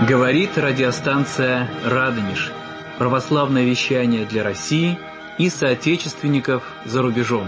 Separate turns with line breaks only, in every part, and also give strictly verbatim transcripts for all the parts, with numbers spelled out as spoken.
Говорит радиостанция «Радонеж». Православное вещание для России и соотечественников за рубежом.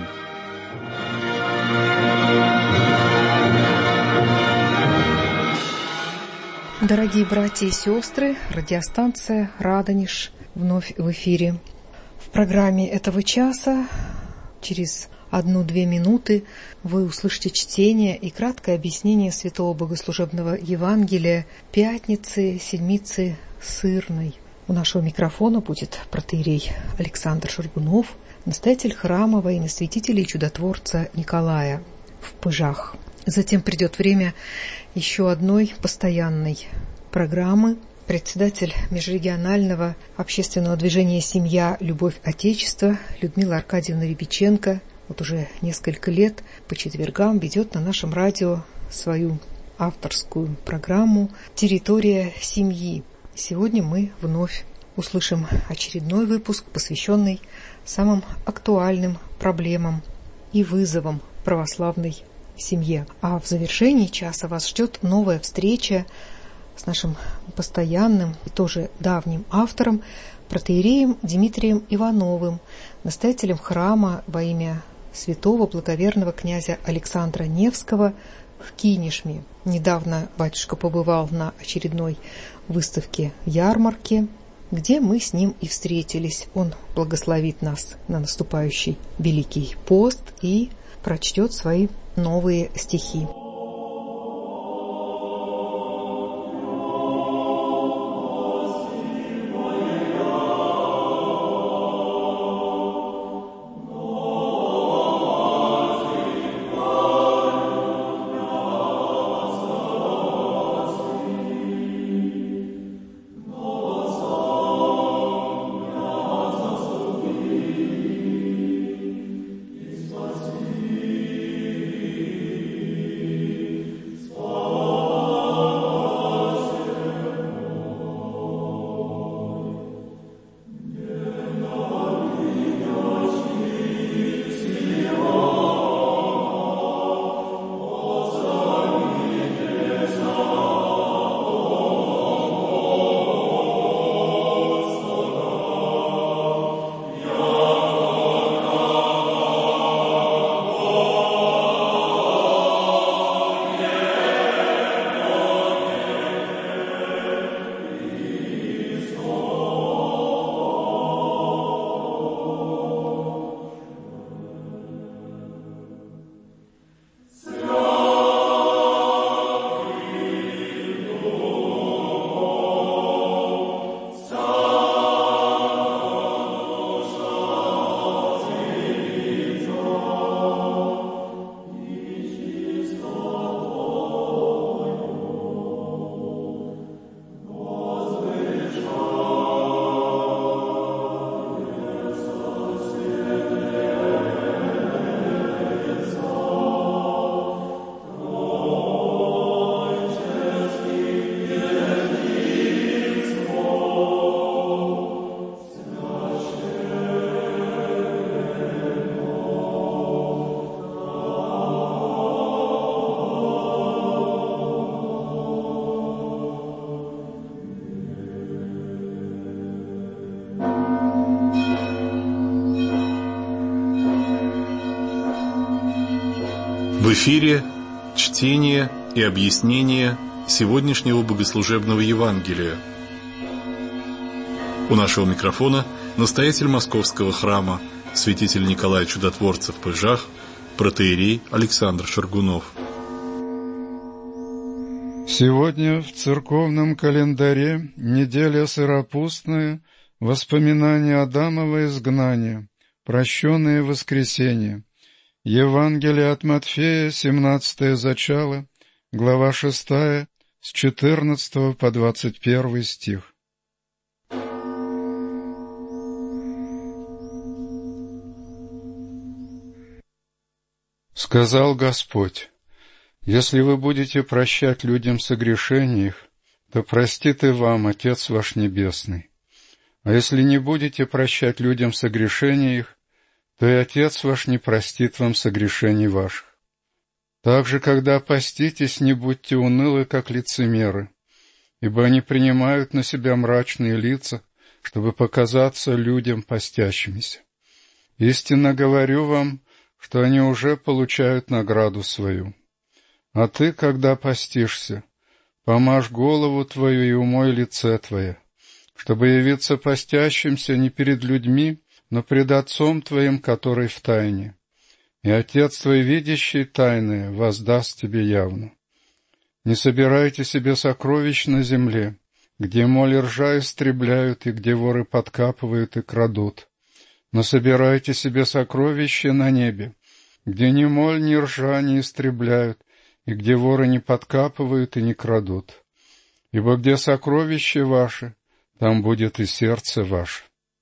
Дорогие братья и сестры, радиостанция «Радонеж» вновь в эфире. В программе этого часа через одну-две минуты вы услышите чтение и краткое объяснение Святого Богослужебного Евангелия Пятницы, Седмицы Сырной. У нашего микрофона будет протоиерей Александр Шаргунов, настоятель храма во имя святителя и чудотворца Николая в Пыжах. Затем придет время еще одной постоянной программы. Председатель межрегионального общественного движения «Семья. Любовь. Отечество» Людмила Аркадьевна Рябиченко вот уже несколько лет по четвергам ведет на нашем радио свою авторскую программу «Территория семьи». Сегодня мы вновь услышим очередной выпуск, посвященный самым актуальным проблемам и вызовам православной семье. А в завершении часа вас ждет новая встреча с нашим постоянным и тоже давним автором, протоиереем Дмитрием Ивановым, настоятелем храма во имя святого благоверного князя Александра Невского в Кинешме. Недавно батюшка побывал на очередной выставке ярмарки, где мы с ним и встретились. Он благословит нас на наступающий Великий пост и прочтет свои новые стихи.
В эфире чтение и объяснение сегодняшнего богослужебного Евангелия. У нашего микрофона настоятель Московского храма, святитель Николай Чудотворца в Пыжах, протоиерей Александр Шаргунов.
Сегодня в церковном календаре неделя сыропустная, воспоминания Адамова изгнания, прощенное воскресенье. Евангелие от Матфея, семнадцатое зачало, глава шестая, с четырнадцатого по двадцать первый стих. Сказал Господь: «Если вы будете прощать людям согрешения их, то простит и вам Отец ваш Небесный. А если не будете прощать людям согрешения их, то и Отец ваш не простит вам согрешений ваших. Также, когда поститесь, не будьте унылы, как лицемеры, ибо они принимают на себя мрачные лица, чтобы показаться людям постящимися. Истинно говорю вам, что они уже получают награду свою. А ты, когда постишься, помажь голову твою и умой лице твое, чтобы явиться постящимся не перед людьми, но пред Отцом твоим, который в тайне. И Отец твой, видящий тайное, воздаст тебе явно. Не собирайте себе сокровищ на земле, где моль и ржа истребляют, и где воры подкапывают и крадут. Но собирайте себе сокровища на небе, где ни моль, ни ржа не истребляют, и где воры не подкапывают и не крадут. Ибо где сокровище ваше, там будет и сердце ваше.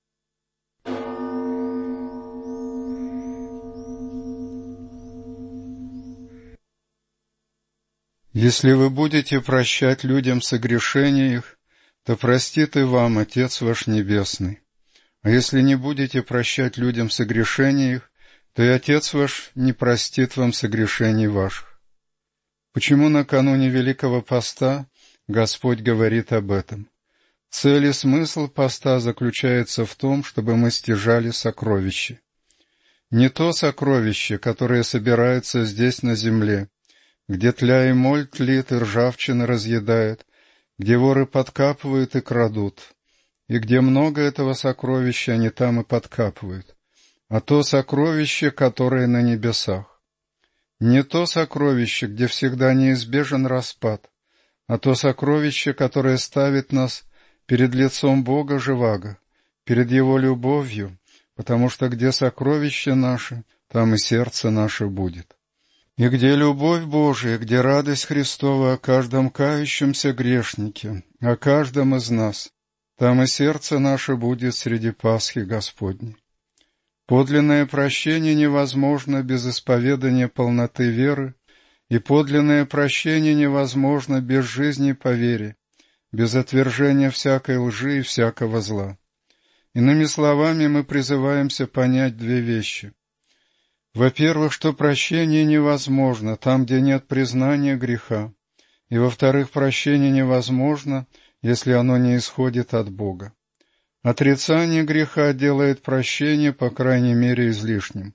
Если вы будете прощать людям согрешения их, то простит и вам Отец ваш Небесный. А если не будете прощать людям согрешения их, то и Отец ваш не простит вам согрешений ваших. Почему накануне Великого Поста Господь говорит об этом? Цель и смысл поста заключается в том, чтобы мы стяжали сокровище. Не то сокровище, которое собирается здесь на земле, где тля и моль тлит и ржавчина разъедает, где воры подкапывают и крадут, и где много этого сокровища они там и подкапывают, а то сокровище, которое на небесах. Не то сокровище, где всегда неизбежен распад, а то сокровище, которое ставит нас перед лицом Бога живаго, перед Его любовью, потому что где сокровище наше, там и сердце наше будет. И где любовь Божия, где радость Христова о каждом кающемся грешнике, о каждом из нас, там и сердце наше будет среди Пасхи Господней. Подлинное прощение невозможно без исповедания полноты веры, и подлинное прощение невозможно без жизни по вере, без отвержения всякой лжи и всякого зла. Иными словами, мы призываемся понять две вещи. Во-первых, что прощение невозможно там, где нет признания греха, и, во-вторых, прощение невозможно, если оно не исходит от Бога. Отрицание греха делает прощение, по крайней мере, излишним.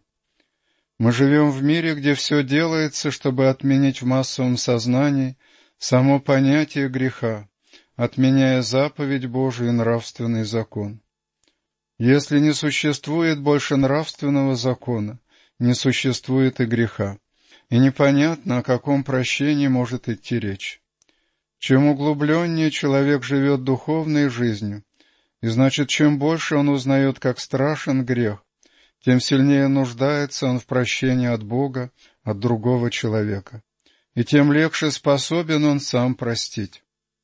Мы живем в мире, где все делается, чтобы отменить в массовом сознании само понятие греха, отменяя заповедь Божию и нравственный закон. Если не существует больше нравственного закона, не существует и греха, и непонятно, о каком прощении может идти речь. Чем углубленнее человек живет духовной жизнью, и значит, чем больше он узнает, как страшен грех, тем сильнее нуждается он в прощении от Бога, от другого человека, и тем легче способен он сам простить.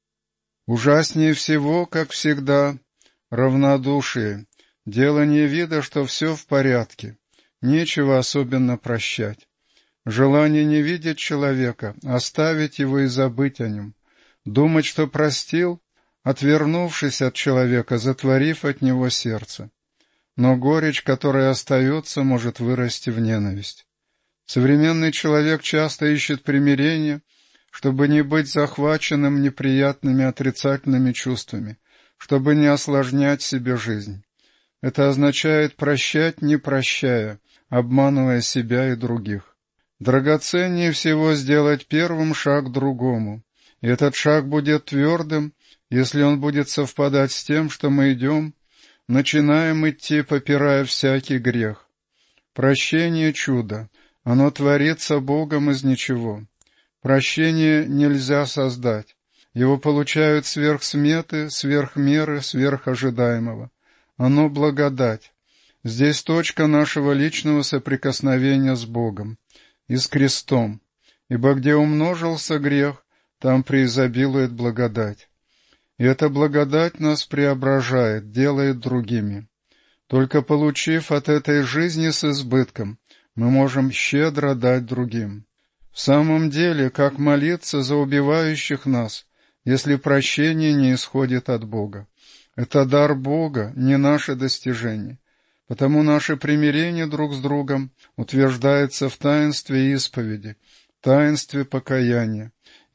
Ужаснее всего, как всегда, равнодушие, делание вида, что все в порядке, нечего особенно прощать. Желание не видеть человека, оставить его и забыть о нем. Думать, что простил, отвернувшись от человека, затворив от него сердце. Но горечь, которая остается, может вырасти в ненависть. Современный человек часто ищет примирения, чтобы не быть захваченным неприятными отрицательными чувствами, чтобы не осложнять себе жизнь. Это означает прощать, не прощая, обманывая себя и других. Драгоценнее всего сделать первым шаг к другому, и этот шаг будет твердым, если он будет совпадать с тем, что мы идем, начинаем идти, попирая всякий грех. Прощение — чудо, оно творится Богом из ничего. Прощение нельзя создать, его получают сверх сметы, сверх меры, сверх ожидаемого. Оно благодать. Здесь точка нашего личного соприкосновения с Богом и с крестом, ибо где умножился грех, там преизобилует благодать. И эта благодать нас преображает, делает другими. Только получив от этой жизни с избытком, мы можем щедро дать другим. В самом деле, как молиться за убивающих нас, если прощение не исходит от Бога? Это дар Бога, не наше достижение. Потому наше примирение друг с другом утверждается в таинстве исповеди, таинстве покаяния,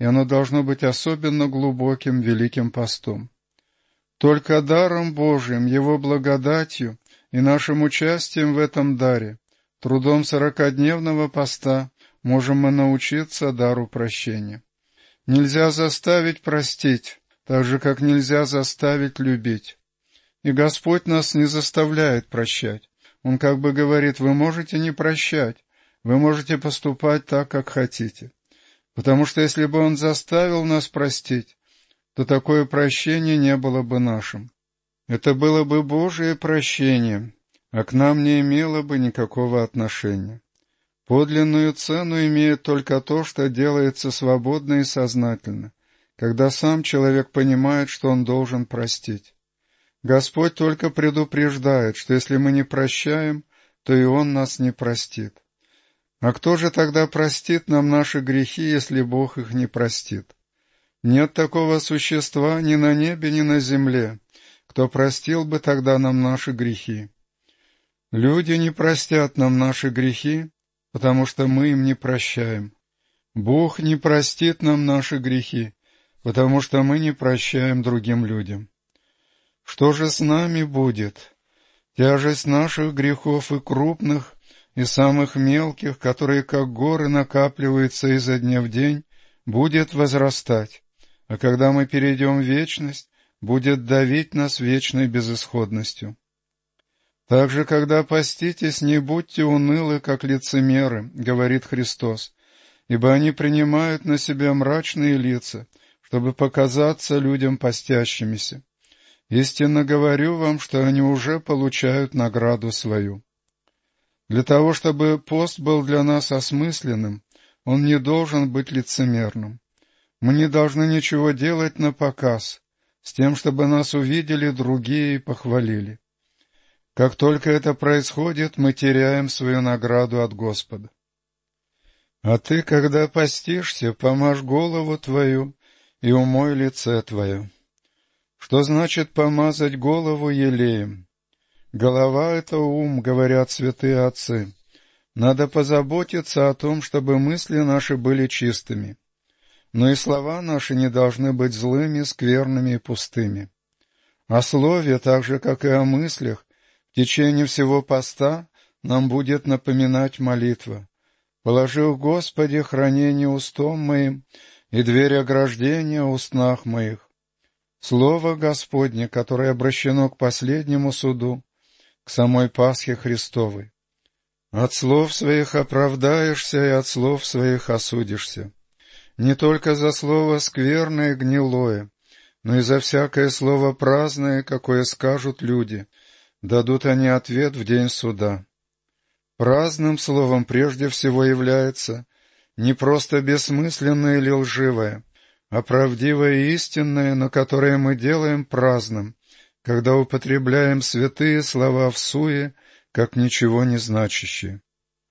и оно должно быть особенно глубоким великим постом. Только даром Божиим, Его благодатью и нашим участием в этом даре, трудом сорокадневного поста, можем мы научиться дару прощения. Нельзя заставить простить, так же, как нельзя заставить любить. И Господь нас не заставляет прощать. Он как бы говорит: вы можете не прощать, вы можете поступать так, как хотите. Потому что если бы Он заставил нас простить, то такое прощение не было бы нашим. Это было бы Божие прощение, а к нам не имело бы никакого отношения. Подлинную цену имеет только то, что делается свободно и сознательно, когда сам человек понимает, что он должен простить. Господь только предупреждает, что если мы не прощаем, то и Он нас не простит. А кто же тогда простит нам наши грехи, если Бог их не простит? Нет такого существа ни на небе, ни на земле, кто простил бы тогда нам наши грехи. Люди не простят нам наши грехи, потому что мы им не прощаем. Бог не простит нам наши грехи, потому что мы не прощаем другим людям. Что же с нами будет? Тяжесть наших грехов и крупных, и самых мелких, которые как горы накапливаются изо дня в день, будет возрастать, а когда мы перейдем в вечность, будет давить нас вечной безысходностью. Также, когда поститесь, не будьте унылы, как лицемеры, говорит Христос, ибо они принимают на себя мрачные лица, чтобы показаться людям постящимися. Истинно говорю вам, что они уже получают награду свою. Для того, чтобы пост был для нас осмысленным, он не должен быть лицемерным. Мы не должны ничего делать напоказ, с тем, чтобы нас увидели другие и похвалили. Как только это происходит, мы теряем свою награду от Господа. А ты, когда постишься, помажь голову твою и умой лице твое. Что значит помазать голову елеем? Голова — это ум, говорят святые отцы. Надо позаботиться о том, чтобы мысли наши были чистыми. Но и слова наши не должны быть злыми, скверными и пустыми. О слове, так же, как и о мыслях, в течение всего поста нам будет напоминать молитва. «Положи в Господе хранение устом моим и дверь ограждения в устнах моих». Слово Господне, которое обращено к последнему суду, к самой Пасхе Христовой. От слов своих оправдаешься и от слов своих осудишься. Не только за слово скверное и гнилое, но и за всякое слово праздное, какое скажут люди, дадут они ответ в день суда. Праздным словом прежде всего является не просто бессмысленное или лживое, а правдивое и истинное, но которое мы делаем праздным, когда употребляем святые слова всуе, как ничего не значащие.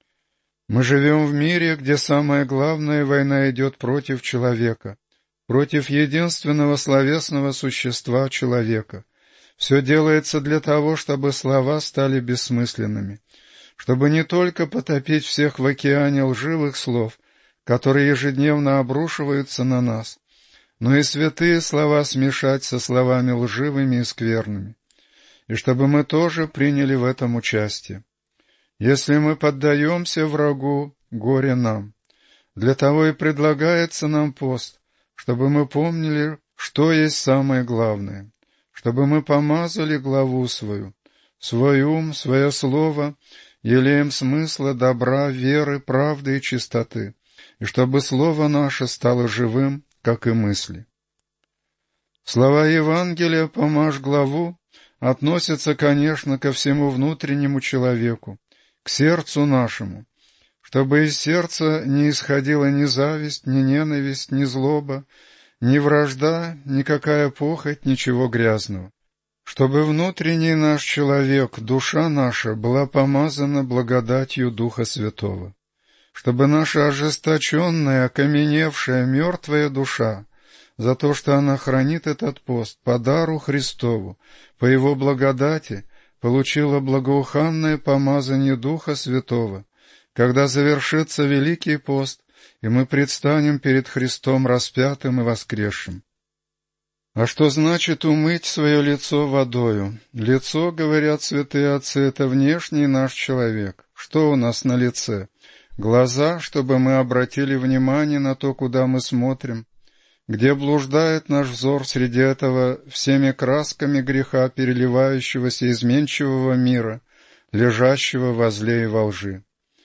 Мы живем в мире, где самая главная война идет против человека, против единственного словесного существа человека. Все делается для того, чтобы слова стали бессмысленными, чтобы не только потопить всех в океане лживых слов, которые ежедневно обрушиваются на нас, но и святые слова смешать со словами лживыми и скверными, и чтобы мы тоже приняли в этом участие. Если мы поддаемся врагу, горе нам. Для того и предлагается нам пост, чтобы мы помнили, что есть самое главное, чтобы мы помазали главу свою, свой ум, свое слово, елеем смысла, добра, веры, правды и чистоты, и чтобы слово наше стало живым, как и мысли. Слова Евангелия «помажь главу» относятся, конечно, ко всему внутреннему человеку, к сердцу нашему, чтобы из сердца не исходила ни зависть, ни ненависть, ни злоба, ни вражда, никакая похоть, ничего грязного. Чтобы внутренний наш человек, душа наша, была помазана благодатью Духа Святого. Чтобы наша ожесточенная, окаменевшая, мертвая душа, за то, что она хранит этот пост по дару Христову, по Его благодати, получила благоуханное помазание Духа Святого, когда завершится Великий пост, и мы предстанем перед Христом распятым и воскресшим. А что значит умыть свое лицо водою? Лицо, говорят святые отцы, это внешний наш человек. Что у нас на лице? Глаза, чтобы мы обратили внимание на то, куда мы смотрим, где блуждает наш взор среди этого всеми красками греха переливающегося изменчивого мира, лежащего во зле и во лжи.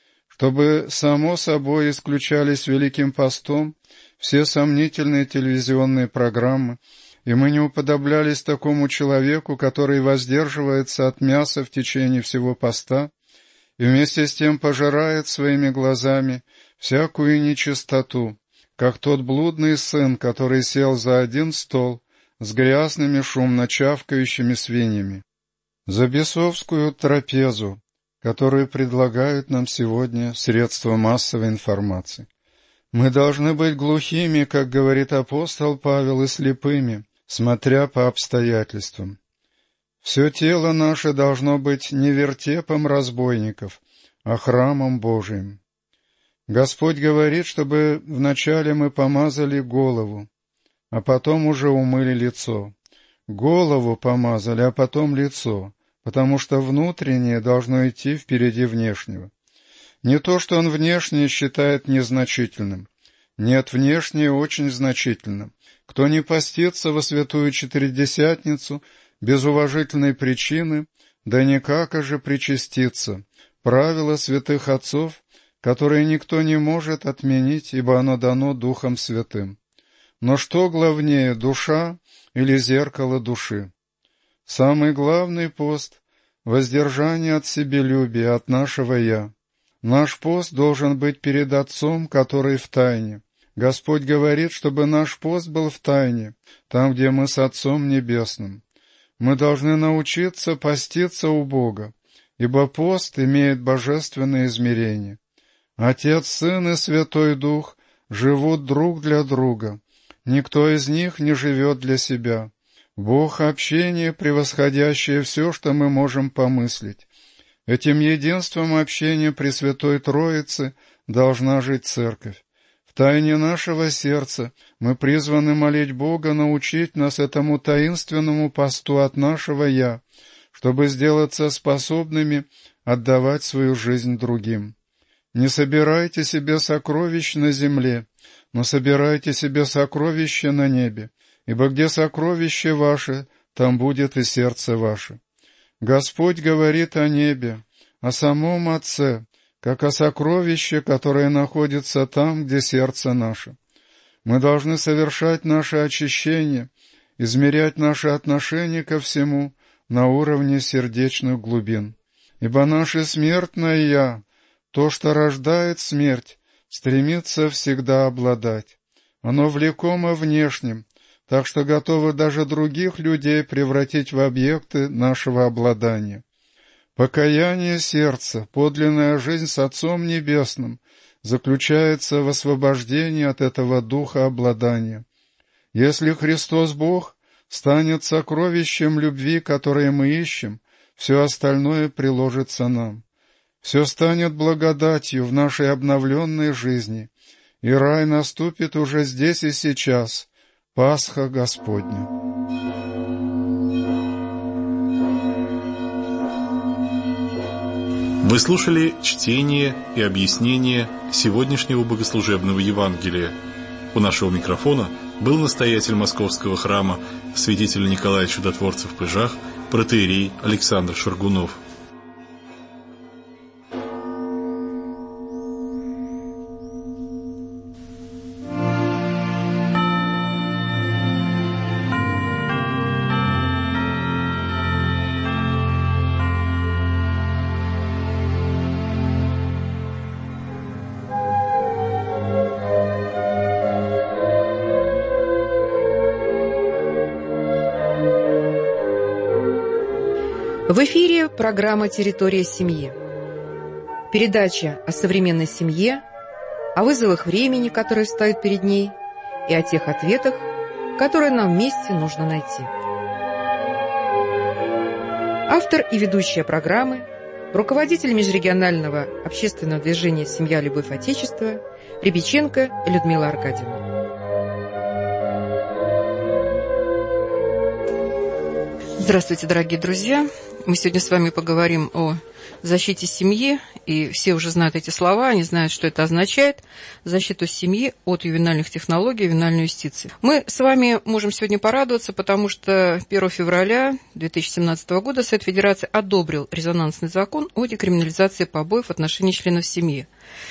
Чтобы, само собой, исключались Великим постом все сомнительные телевизионные программы, и мы не уподоблялись такому человеку, который воздерживается от мяса в течение всего поста и вместе с тем пожирает своими глазами всякую нечистоту, как тот блудный сын, который сел за один стол с грязными шумно чавкающими свиньями. За бесовскую трапезу, которую предлагают нам сегодня средства массовой информации. Мы должны быть глухими, как говорит апостол Павел, и слепыми, смотря по обстоятельствам. Все тело наше должно быть не вертепом разбойников, а храмом Божиим. Господь говорит, чтобы вначале мы помазали голову, а потом уже умыли лицо. Голову помазали, а потом лицо, потому что внутреннее должно идти впереди внешнего. Не то, что он внешнее считает незначительным. Нет, внешнее очень значительно. Кто не постится во святую Четыредесятницу без уважительной причины, да никак же причаститься. Правило святых отцов, которое никто не может отменить, ибо оно дано Духом Святым. Но что главнее, душа или зеркало души? Самый главный пост — воздержание от себелюбия, от нашего «я». Наш пост должен быть перед Отцом, который в тайне. Господь говорит, чтобы наш пост был в тайне, там, где мы с Отцом Небесным. Мы должны научиться поститься у Бога, ибо пост имеет божественное измерение. Отец, Сын и Святой Дух живут друг для друга. Никто из них не живет для себя. Бог — общение, превосходящее все, что мы можем помыслить. Этим единством общения Пресвятой Троицы должна жить Церковь. В тайне нашего сердца мы призваны молить Бога научить нас этому таинственному посту от нашего «я», чтобы сделаться способными отдавать свою жизнь другим. Не собирайте себе сокровищ на земле, но собирайте себе сокровища на небе, ибо где сокровище ваше, там будет и сердце ваше. Господь говорит о небе, о самом Отце, как о сокровище, которое находится там, где сердце наше. Мы должны совершать наше очищение, измерять наши отношения ко всему на уровне сердечных глубин. Ибо наше смертное «я», то, что рождает смерть, стремится всегда обладать. Оно влекомо внешним, так что готово даже других людей превратить в объекты нашего обладания. Покаяние сердца, подлинная жизнь с Отцом Небесным, заключается в освобождении от этого духа обладания. Если Христос Бог станет сокровищем любви, которое мы ищем, все остальное приложится нам. Все станет благодатью в нашей обновленной жизни, и рай наступит уже здесь и сейчас, Пасха Господня.
Вы слушали чтение и объяснение сегодняшнего богослужебного Евангелия. У нашего микрофона был настоятель Московского храма святитель Николай Чудотворцев в Пыжах, протоиерей Александр Шаргунов.
В эфире программа «Территория семьи». Передача о современной семье, о вызовах времени, которые стоят перед ней, и о тех ответах, которые нам вместе нужно найти. Автор и ведущая программы
руководитель межрегионального общественного движения «Семья. Любовь. Отечество» Рябиченко Людмила Аркадьевна. Здравствуйте, дорогие друзья! Мы сегодня с вами поговорим о защите семьи, и все уже знают эти слова, они знают, что это означает, защиту семьи от ювенальных технологий, ювенальной юстиции. Мы с вами можем сегодня порадоваться, потому что первого февраля две тысячи семнадцатого года Совет Федерации одобрил резонансный закон о декриминализации побоев в отношении членов семьи.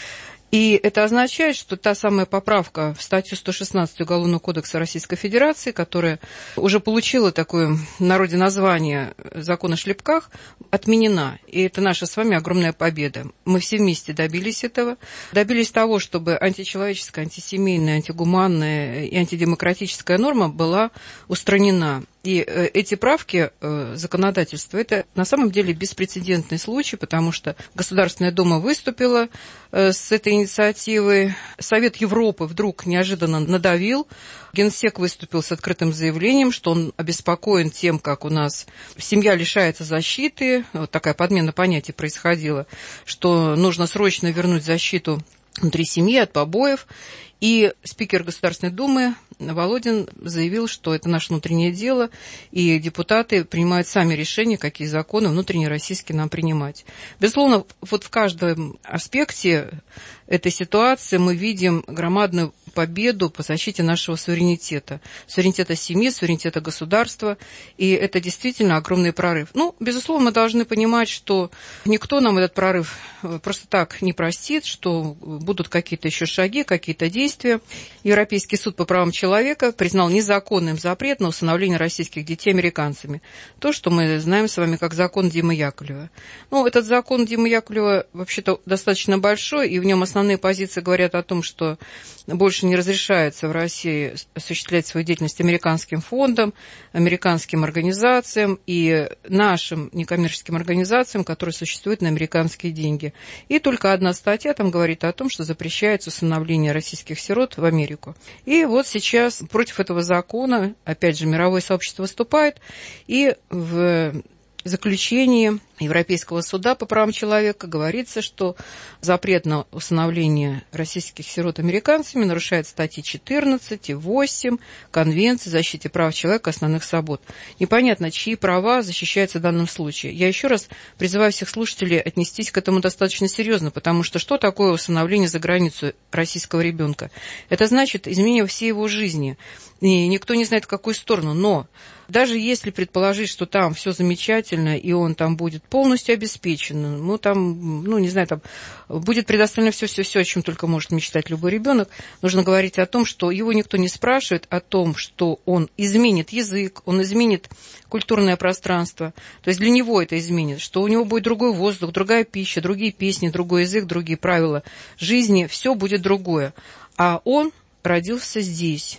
И это означает, что та самая поправка в статью сто шестнадцать Уголовного кодекса Российской Федерации, которая уже получила такое в народе название «Закон о шлепках», отменена. И это наша с вами огромная победа. Мы все вместе добились этого. Добились того, чтобы античеловеческая, антисемейная, антигуманная и антидемократическая норма была устранена. И эти правки законодательства – это на самом деле беспрецедентный случай, потому что Государственная Дума выступила с этой инициативой, Совет Европы вдруг неожиданно надавил, Генсек выступил с открытым заявлением, что он обеспокоен тем, как у нас семья лишается защиты, вот такая подмена понятий происходила, что нужно срочно вернуть защиту внутри семьи от побоев. И спикер Государственной Думы Володин заявил, что это наше внутреннее дело, и депутаты принимают сами решения, какие законы внутреннероссийские нам принимать. Безусловно, вот в каждом аспекте этой ситуации мы видим громадную победу по защите нашего суверенитета. Суверенитета семьи, суверенитета государства, и это действительно огромный прорыв. Ну, безусловно, мы должны понимать, что никто нам этот прорыв просто так не простит, что будут какие-то еще шаги, какие-то действия. Европейский суд по правам человека признал незаконным запрет на усыновление российских детей американцами. То, что мы знаем с вами как закон Димы Яковлева. Ну, этот закон Димы Яковлева вообще-то достаточно большой, и в нем основные позиции говорят о том, что больше не разрешается в России осуществлять свою деятельность американским фондам, американским организациям и нашим некоммерческим организациям, которые существуют на американские деньги. И только одна статья там говорит о том, что запрещается усыновление российских сирот в Америку. И вот сейчас против этого закона, опять же, мировое сообщество выступает, и в заключении Европейского суда по правам человека говорится, что запрет на усыновление российских сирот американцами нарушает статьи четырнадцать и восемь Конвенции о защите прав человека и основных свобод. Непонятно, чьи права защищаются в данном случае. Я еще раз призываю всех слушателей отнестись к этому достаточно серьезно, потому что что такое усыновление за границу российского ребенка? Это значит изменение всей его жизни. И никто не знает, в какую сторону, но даже если предположить, что там все замечательно, и он там будет полностью обеспечен, ну, там, ну, не знаю, там будет предоставлено все-все-все, о чем только может мечтать любой ребенок, нужно говорить о том, что его никто не спрашивает о том, что он изменит язык, он изменит культурное пространство, то есть для него это изменит, что у него будет другой воздух, другая пища, другие песни, другой язык, другие правила жизни, все будет другое. А он родился здесь,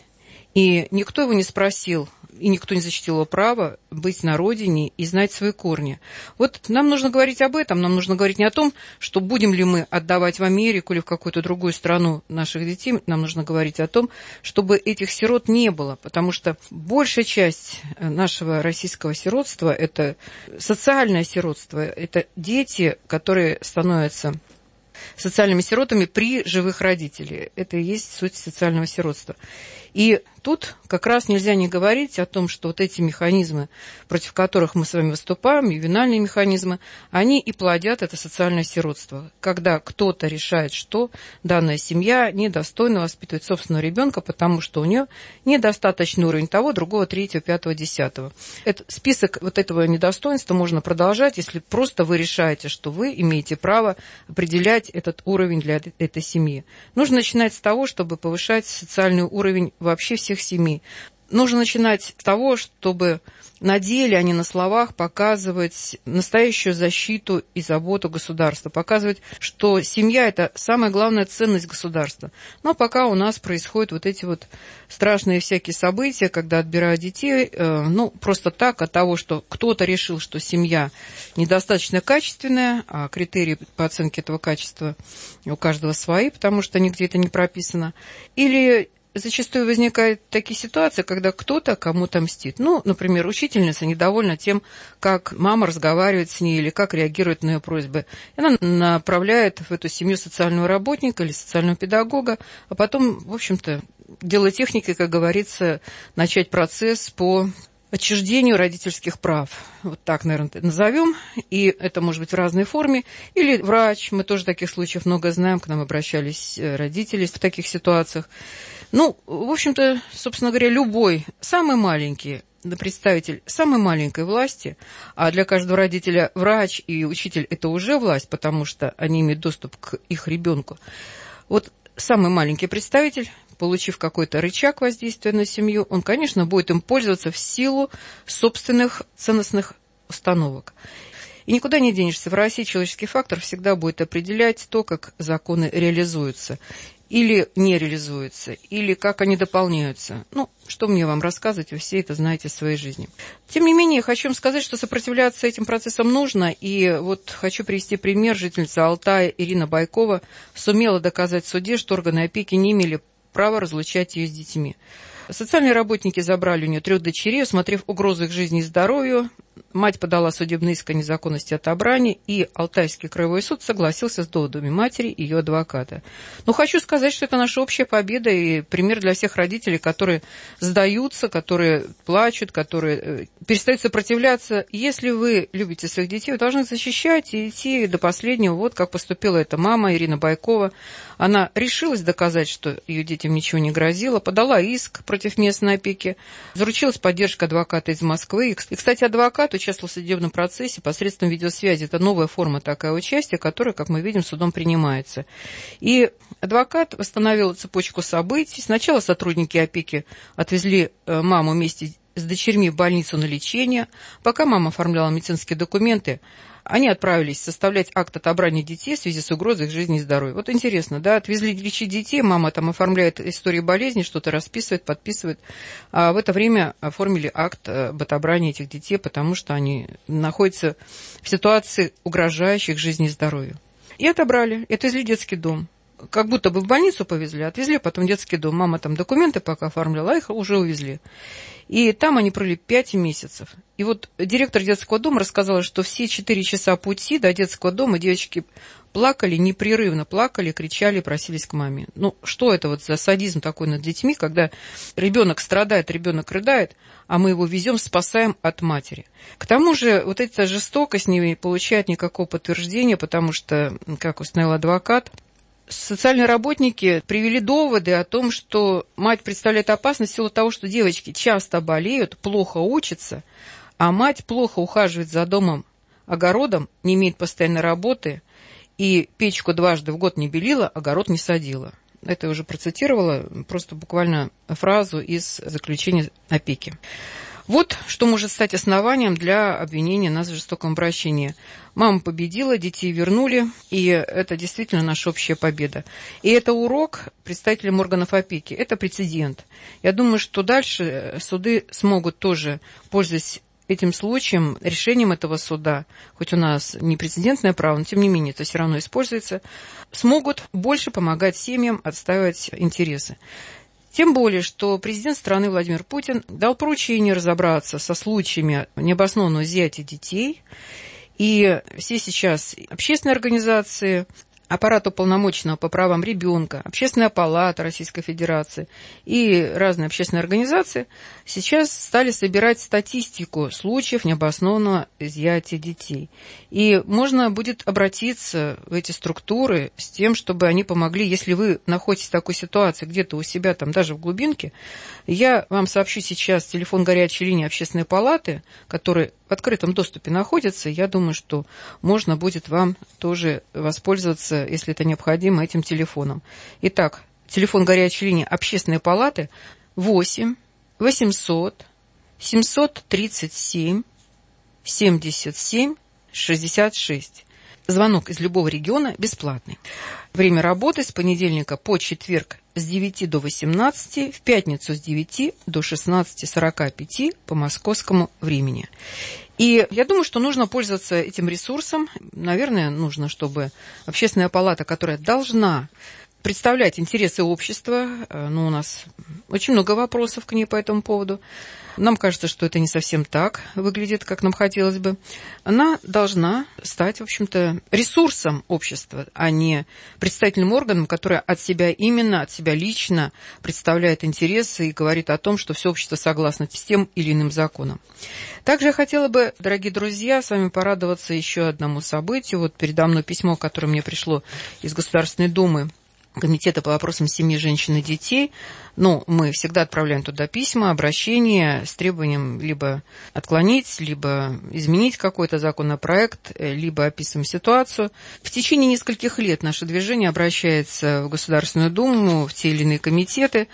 и никто его не спросил, и никто не защитил его право быть на родине и знать свои корни. Вот нам нужно говорить об этом, нам нужно говорить не о том, что будем ли мы отдавать в Америку или в какую-то другую страну наших детей, нам нужно говорить о том, чтобы этих сирот не было, потому что большая часть нашего российского сиротства – это социальное сиротство, это дети, которые становятся социальными сиротами при живых родителях. Это и есть суть социального сиротства. И тут как раз нельзя не говорить о том, что вот эти механизмы, против которых мы с вами выступаем, ювенальные механизмы, они и плодят это социальное сиротство. Когда кто-то решает, что данная семья недостойна воспитывать собственного ребенка, потому что у нее недостаточный уровень того, другого, третьего, пятого, десятого. Этот список вот этого недостоинства можно продолжать, если просто вы решаете, что вы имеете право определять этот уровень для этой семьи. Нужно начинать с того, чтобы повышать социальный уровень вообще всех семей. Нужно начинать с того, чтобы на деле, а не на словах, показывать настоящую защиту и заботу государства, показывать, что семья – это самая главная ценность государства. Но пока у нас происходят вот эти вот страшные всякие события, когда отбирают детей, э, ну, просто так, от того, что кто-то решил, что семья недостаточно качественная, а критерии по оценке этого качества у каждого свои, потому что нигде это не прописано, или зачастую возникают такие ситуации, когда кто-то кому-то мстит. Ну, например, учительница недовольна тем, как мама разговаривает с ней или как реагирует на ее просьбы. И она направляет в эту семью социального работника или социального педагога, а потом, в общем-то, дело техники, как говорится, начать процесс по отчуждению родительских прав. Вот так, наверное, назовем. И это может быть в разной форме. Или врач. Мы тоже таких случаев много знаем. К нам обращались родители в таких ситуациях. Ну, в общем-то, собственно говоря, любой, самый маленький представитель самой маленькой власти, а для каждого родителя врач и учитель – это уже власть, потому что они имеют доступ к их ребенку. Вот самый маленький представитель, получив какой-то рычаг воздействия на семью, он, конечно, будет им пользоваться в силу собственных ценностных установок. И никуда не денешься. В России человеческий фактор всегда будет определять то, как законы реализуются или не реализуются, или как они дополняются. Ну, что мне вам рассказывать, вы все это знаете в своей жизни. Тем не менее, хочу вам сказать, что сопротивляться этим процессам нужно. И вот хочу привести пример. Жительница Алтая Ирина Байкова сумела доказать в суде, что органы опеки не имели права разлучать ее с детьми. Социальные работники забрали у нее трех дочерей, усмотрев угрозу их жизни и здоровью. Мать подала судебный иск о незаконности отобрания, и Алтайский краевой суд согласился с доводами матери и ее адвоката. Но хочу сказать, что это наша общая победа и пример для всех родителей, которые сдаются, которые плачут, которые перестают сопротивляться. Если вы любите своих детей, вы должны защищать и идти до последнего. Вот как поступила эта мама Ирина Байкова. Она решилась доказать, что ее детям ничего не грозило, подала иск против местной опеки, заручилась поддержкой адвоката из Москвы. И, кстати, адвокат участвовал в судебном процессе посредством видеосвязи. Это новая форма такая участия, которая, как мы видим, судом принимается. И адвокат восстановил цепочку событий. Сначала сотрудники опеки отвезли маму вместе с дочерьми в больницу на лечение. Пока мама оформляла медицинские документы, они отправились составлять акт отобрания детей в связи с угрозой их жизни и здоровья. Вот интересно, да, отвезли лечить детей, мама там оформляет историю болезни, что-то расписывает, подписывает, а в это время оформили акт об отобрании этих детей, потому что они находятся в ситуации, угрожающей их жизни и здоровью. И отобрали, и отвезли в детский дом. Как будто бы в больницу повезли, отвезли, потом в детский дом. Мама там документы пока оформляла, а их уже увезли. И там они провели пять месяцев. И вот директор детского дома рассказала, что все четыре часа пути до детского дома девочки плакали, непрерывно плакали, кричали, просились к маме. Ну, что это вот за садизм такой над детьми, когда ребенок страдает, ребенок рыдает, а мы его везем, спасаем от матери. К тому же вот эта жестокость не получает никакого подтверждения, потому что, как установил адвокат, социальные работники привели доводы о том, что мать представляет опасность в силу того, что девочки часто болеют, плохо учатся, а мать плохо ухаживает за домом, огородом, не имеет постоянной работы и печку дважды в год не белила, огород не садила. Это я уже процитировала, просто буквально фразу из заключения опеки. Вот что может стать основанием для обвинения нас в жестоком обращении. Мама победила, детей вернули, и это действительно наша общая победа. И это урок представителям органов опеки, это прецедент. Я думаю, что дальше суды смогут тоже, пользуясь этим случаем, решением этого суда, хоть у нас не прецедентное право, но тем не менее это все равно используется, смогут больше помогать семьям отстаивать интересы. Тем более, что президент страны Владимир Путин дал поручение разобраться со случаями необоснованного изъятия детей. И все сейчас общественные организации, аппарат уполномоченного по правам ребенка, Общественная палата Российской Федерации и разные общественные организации сейчас стали собирать статистику случаев необоснованного изъятия детей. И можно будет обратиться в эти структуры с тем, чтобы они помогли, если вы находитесь в такой ситуации где-то у себя, там даже в глубинке. Я вам сообщу сейчас телефон горячей линии Общественной палаты, который в открытом доступе находится. Я думаю, что можно будет вам тоже воспользоваться, если это необходимо, этим телефоном. Итак, телефон горячей линии Общественной палаты восемь восемьсот семьсот тридцать семь семьдесят семь шестьдесят шесть. Звонок из любого региона бесплатный. Время работы с понедельника по четверг с девяти до восемнадцати, в пятницу с девяти до шестнадцати сорока пяти по московскому времени. И я думаю, что нужно пользоваться этим ресурсом. Наверное, нужно, чтобы Общественная палата, которая должна представлять интересы общества. Ну, у нас очень много вопросов к ней по этому поводу. Нам кажется, что это не совсем так выглядит, как нам хотелось бы. Она должна стать, в общем-то, ресурсом общества, а не представительным органом, который от себя именно, от себя лично представляет интересы и говорит о том, что все общество согласно с тем или иным законом. Также я хотела бы, дорогие друзья, с вами порадоваться еще одному событию. Вот передо мной письмо, которое мне пришло из Государственной Думы, Комитета по вопросам семьи, женщин и детей. Ну, мы всегда отправляем туда письма, обращения с требованием либо отклонить, либо изменить какой-то законопроект, либо описываем ситуацию. В течение нескольких лет наше движение обращается в Государственную Думу, в те или иные комитеты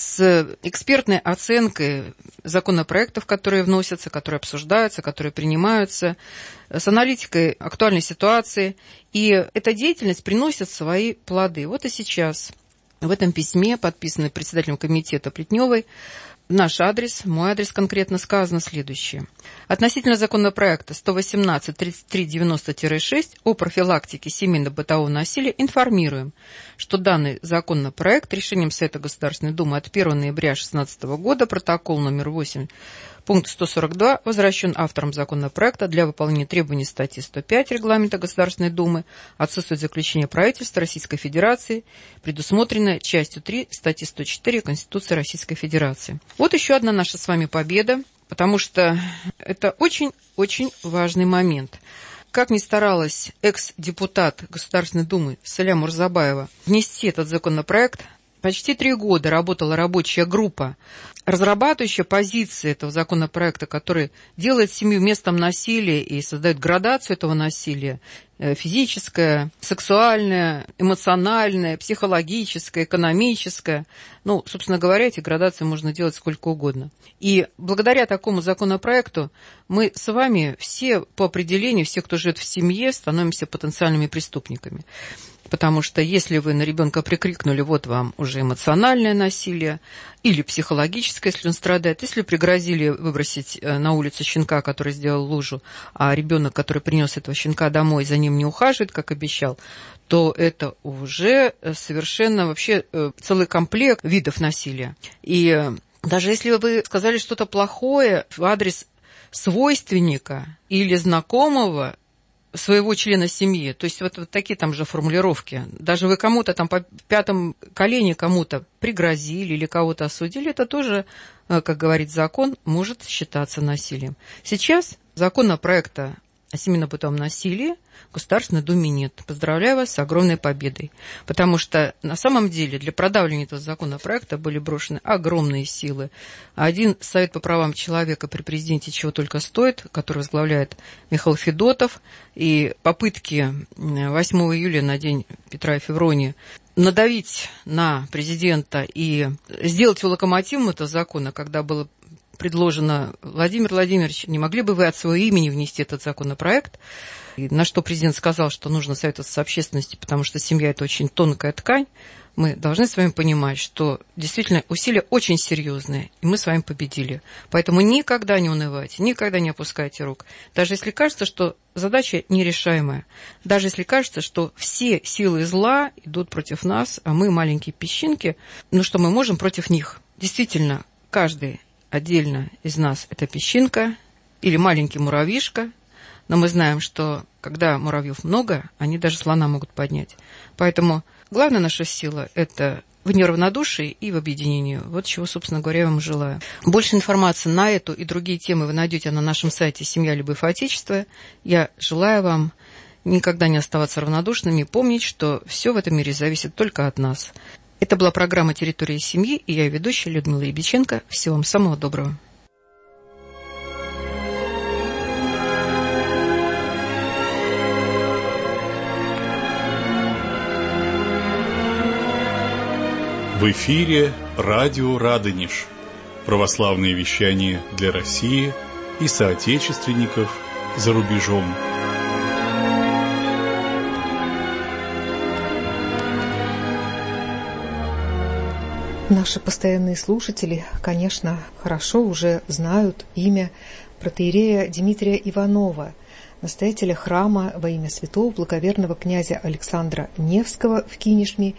с экспертной оценкой законопроектов, которые вносятся, которые обсуждаются, которые принимаются, с аналитикой актуальной ситуации. И эта деятельность приносит свои плоды. Вот и сейчас в этом письме, подписанном председателем комитета Плетневой, наш адрес, мой адрес конкретно, сказано следующее. Относительно законопроекта сто восемнадцать тридцать три девяносто шесть о профилактике семейно-бытового насилия информируем, что данный законопроект решением Совета Государственной Думы от первого ноября две тысячи шестнадцатого года, протокол номер восемь, пункт сто сорок два, возвращен автором законопроекта для выполнения требований статьи сто пять Регламента Государственной Думы, отсутствует заключение правительства Российской Федерации, предусмотренное частью три статьи сто четыре Конституции Российской Федерации. Вот еще одна наша с вами победа, потому что это очень-очень важный момент. Как ни старалась экс-депутат Государственной Думы Саля Мурзабаева внести этот законопроект, почти три года работала рабочая группа, разрабатывающая позиции этого законопроекта, который делает семью местом насилия и создает градацию этого насилия, физическое, сексуальное, эмоциональное, психологическое, экономическое. Ну, собственно говоря, эти градации можно делать сколько угодно. И благодаря такому законопроекту мы с вами все по определению, все, кто живет в семье, становимся потенциальными преступниками. Потому что если вы на ребенка прикрикнули, вот вам уже эмоциональное насилие или психологическое, если он страдает, если пригрозили выбросить на улицу щенка, который сделал лужу, а ребенок, который принес этого щенка домой, за ним не ухаживает, как обещал, то это уже совершенно вообще целый комплект видов насилия. И даже если вы сказали что-то плохое в адрес свойственника или знакомого своего члена семьи, то есть вот, вот такие там же формулировки. Даже вы кому-то там по пятом колене кому-то пригрозили или кого-то осудили, это тоже, как говорит закон, может считаться насилием. Сейчас законопроекта о семейно-бытовом насилии в Государственной Думе нет. Поздравляю вас с огромной победой. Потому что на самом деле для продавливания этого законопроекта были брошены огромные силы. Один Совет по правам человека при президенте чего только стоит, который возглавляет Михаил Федотов, и попытки восьмого июля на день Петра и Февронии надавить на президента и сделать его локомотивом этого закона, когда было предложено: Владимир Владимирович, не могли бы вы от своего имени внести этот законопроект? И на что президент сказал, что нужно советоваться с общественностью, потому что семья – это очень тонкая ткань. Мы должны с вами понимать, что действительно усилия очень серьезные, и мы с вами победили. Поэтому никогда не унывайте, никогда не опускайте рук. Даже если кажется, что задача нерешаемая, даже если кажется, что все силы зла идут против нас, а мы маленькие песчинки, ну что мы можем против них? Действительно, каждый отдельно из нас это песчинка или маленький муравьишка, но мы знаем, что когда муравьев много, они даже слона могут поднять. Поэтому главная наша сила – это в неравнодушии и в объединении. Вот чего, собственно говоря, я вам желаю. Больше информации на эту и другие темы вы найдете на нашем сайте «Семья, любовь, отечество». Я желаю вам никогда не оставаться равнодушными и помнить, что все в этом мире зависит только от нас. Это была программа «Территория семьи», и я ведущая Людмила Ебиченко. Всего вам самого доброго.
В эфире радио «Радонеж». Православные вещания для России и соотечественников за рубежом.
Наши постоянные слушатели, конечно, хорошо уже знают имя протоиерея Дмитрия Иванова, настоятеля храма во имя святого благоверного князя Александра Невского в Кинешме,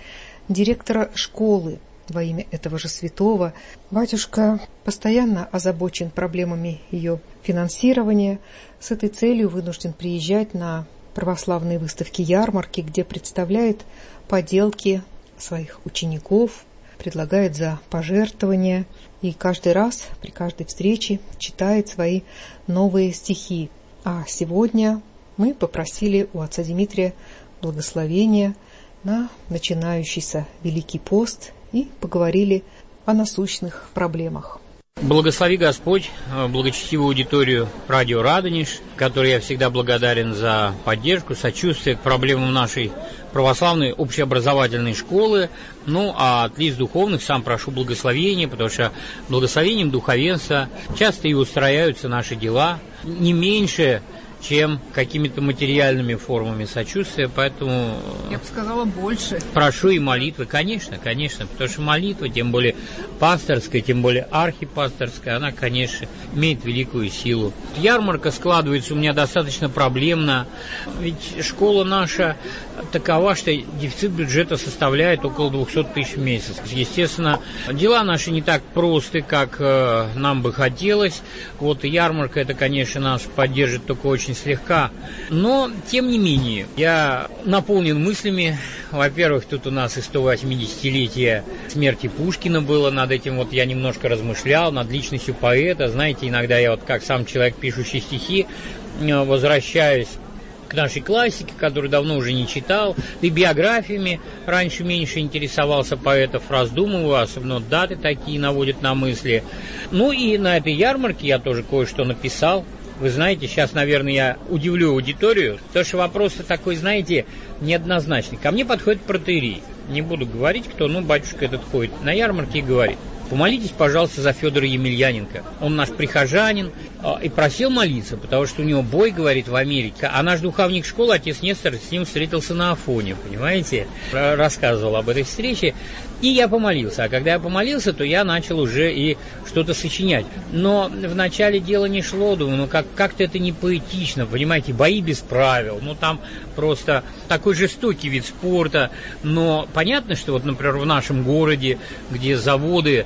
директора школы во имя этого же святого. Батюшка постоянно озабочен проблемами ее финансирования. С этой целью вынужден приезжать на православные выставки-ярмарки, где представляет поделки своих учеников, предлагает за пожертвования и каждый раз при каждой встрече читает свои новые стихи. А сегодня мы попросили у отца Дмитрия благословения на начинающийся Великий пост и поговорили о насущных проблемах.
Благослови Господь благочестивую аудиторию радио «Радонеж», которой я всегда благодарен за поддержку, сочувствие к проблемам нашей православной общеобразовательной школы. Ну, а от лиц духовных сам прошу благословения, потому что благословением духовенства часто и устрояются наши дела, не меньше, чем какими-то материальными формами сочувствия, поэтому...
Я бы сказала, больше.
Прошу и молитвы, конечно, конечно, потому что молитва, тем более пасторская, тем более архипасторская, она, конечно, имеет великую силу. Ярмарка складывается у меня достаточно проблемно, ведь школа наша такова, что дефицит бюджета составляет около двести тысяч в месяц. Естественно, дела наши не так просты, как э, нам бы хотелось. Вот ярмарка, это, конечно, нас поддержит только очень слегка. Но, тем не менее, я наполнен мыслями. Во-первых, тут у нас и сто восьмидесятилетие смерти Пушкина было. Над этим вот я немножко размышлял, над личностью поэта. Знаете, иногда я вот как сам человек, пишущий стихи, возвращаюсь к нашей классике, которую давно уже не читал, и биографиями раньше меньше интересовался поэтов, раздумываю, особенно даты такие наводят на мысли. Ну и на этой ярмарке я тоже кое-что написал. Вы знаете, сейчас, наверное, я удивлю аудиторию, потому что вопрос-то такой, знаете, неоднозначный. Ко мне подходит протоиерей. Не буду говорить, кто, ну, батюшка этот ходит на ярмарке и говорит: помолитесь, пожалуйста, за Федора Емельяненко. Он наш прихожанин, и просил молиться, потому что у него бой, говорит, в Америке. А наш духовник школы, отец Нестор, с ним встретился на Афоне, понимаете? Рассказывал об этой встрече. И я помолился. А когда я помолился, то я начал уже и что-то сочинять. Но вначале дело не шло, думаю, ну как, как-то это не поэтично, понимаете, бои без правил. Ну там просто такой жестокий вид спорта. Но понятно, что вот, например, в нашем городе, где заводы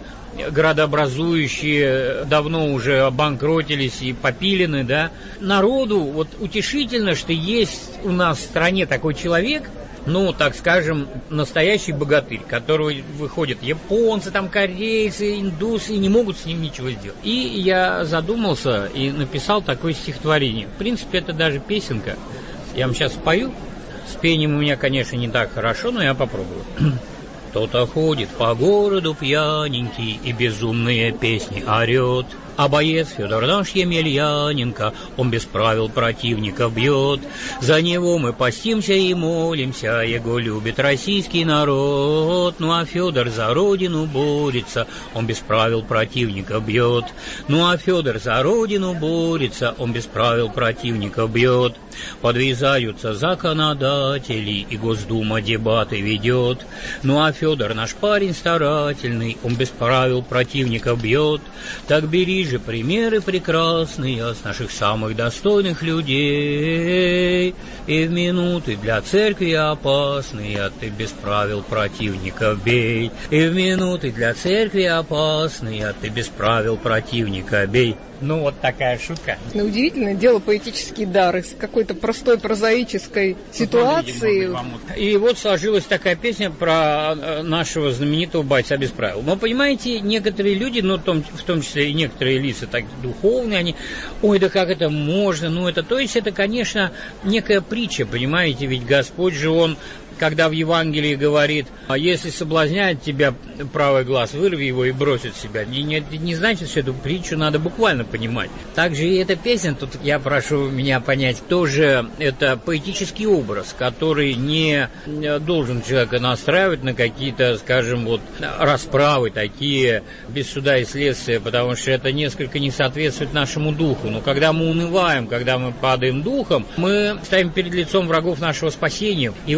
градообразующие давно уже обанкротились и попилены, да, народу вот утешительно, что есть у нас в стране такой человек, ну, так скажем, настоящий богатырь, которого выходят японцы, там, корейцы, индусы, и не могут с ним ничего сделать. И я задумался и написал такое стихотворение. В принципе, это даже песенка. Я вам сейчас спою. С пением у меня, конечно, не так хорошо, но я попробую. Кто-то ходит по городу пьяненький и безумные песни орет. А боец Федор наш Емельяненко, он без правил противника бьет. За него мы постимся и молимся, его любит российский народ. Ну а Федор за родину борется, он без правил противника бьет. Ну а Федор за родину борется, он без правил противника бьет. Подвязаются законодатели, и Госдума дебаты ведет. Ну а Федор наш парень старательный, он без правил противника бьет. Так бери же примеры прекрасные с наших самых достойных людей. И в минуты для церкви опасные ты без правил противника бей. И в минуты для церкви опасные ты без правил противника бей. Ну, вот такая шутка.
Ну, удивительное дело, поэтический дар из какой-то простой прозаической ситуации.
И вот сложилась такая песня про нашего знаменитого бойца без правил. Но, понимаете, некоторые люди, ну, в том, в том числе и некоторые лица так духовные, они, ой, да как это можно, ну, это, то есть это, конечно, некая притча, понимаете, ведь Господь же, Он, когда в Евангелии говорит: а если соблазняет тебя правый глаз, вырви его и брось от себя. Не, не, не значит, что эту притчу надо буквально понимать. Также и эта песня, тут я прошу меня понять, тоже это поэтический образ, который не должен человека настраивать на какие-то, скажем, вот расправы такие, без суда и следствия, потому что это несколько не соответствует нашему духу. Но когда мы унываем, когда мы падаем духом, мы ставим перед лицом врагов нашего спасения. И в этом смысле